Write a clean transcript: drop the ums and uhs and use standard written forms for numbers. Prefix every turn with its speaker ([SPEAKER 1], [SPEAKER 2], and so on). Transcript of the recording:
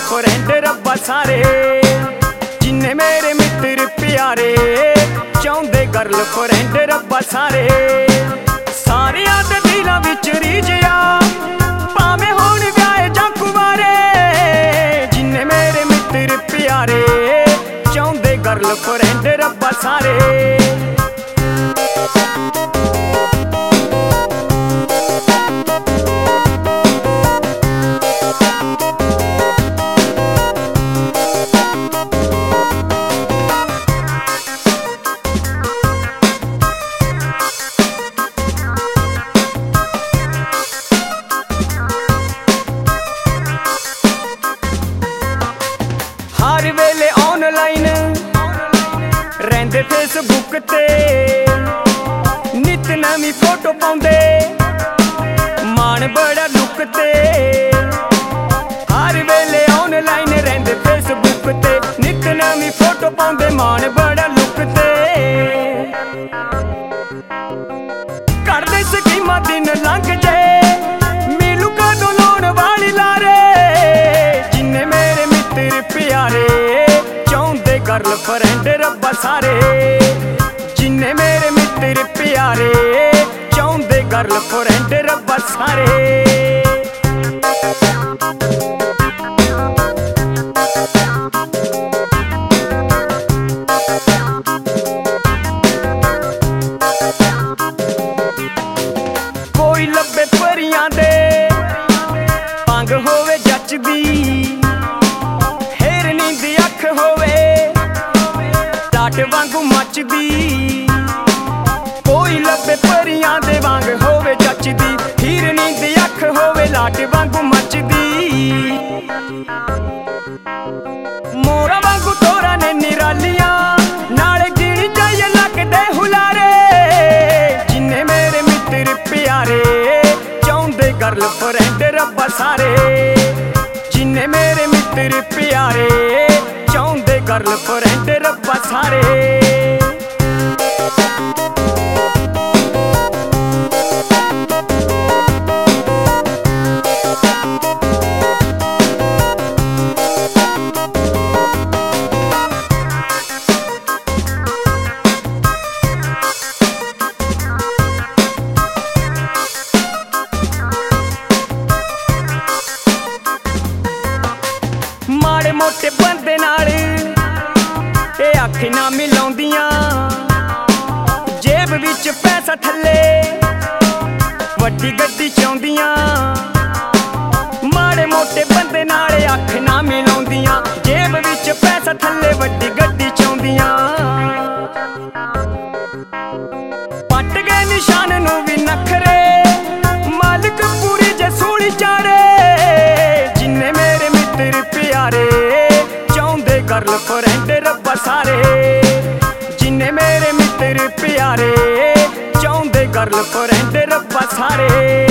[SPEAKER 1] Girlfriend रब्बा सारे जिन्ने मेरे मित्र प्यारे चाहुंदे गर्लफ्रेंड रब्बा सारे सारियां दे दिलां विच रीझिया भावें होण व्याहे जां कुंवारे जिन्ने मेरे मित्र प्यारे चाहुंदे गर्लफ्रेंड रब्बा सारे हर वेले ऑनलाइन रहंदे फेसबुक ते नित नवी फोटो पाउंदे मान बड़ा लुक ते हर वेले ऑनलाइन रहंदे फेसबुक ते नित नवी फोटो पाउंदे मान बड़ा लुक ते करदे स्कीमां दिन लंघ जे मिलू कदों लाउण वाली लारे जिन्ने मेरे मित्र प्यारे चाहुंदे गर्लफ्रेंड रब्बा सारे जिन्ने मेरे मित्र प्यारे चाहुंदे गर्लफ्रेंड रब्बा सारे कोई लब्बे परियां दे पंग होवे जचदी हिरनी दी अख होवे टाट वांगू मचदी कोई लब्बे परियां दे वांग होवे जचदी हिरनी दी अख होवे लाट वांगू मचदी मोरा वांगू तोरा ने निरालियां नाले गिणी जाइए लगदे हुलारे जिन्ने मेरे मित्र प्यारे चाहुंदे गर्लफ्रेंड रब्बा सारे जिन्ने मेरे मित्र प्यारे चाहुंदे गर्लफ्रेंड रब्बा सारे माड़े मोटे बंदे नाल ए अख ना मिलाउंदियां जेब विच पैसा थल्ले वड्डी गड्डी चाहुंदियां माड़े मोटे बंदे नाल अख ना मिलाउंदियां जेब विच पैसा थल्ले वड्डी गड्डी चाहुंदियां पट गए निशान नूं वी नखरे मालिक पूरी जे सूली चाड़े जिन्ने मेरे मित्र प्यारे चाहुंदे गर्लफ्रेंड रब्बा सारे जिन्ने मेरे मित्र प्यारे चाहुंदे गर्लफ्रेंड रब्बा सारे।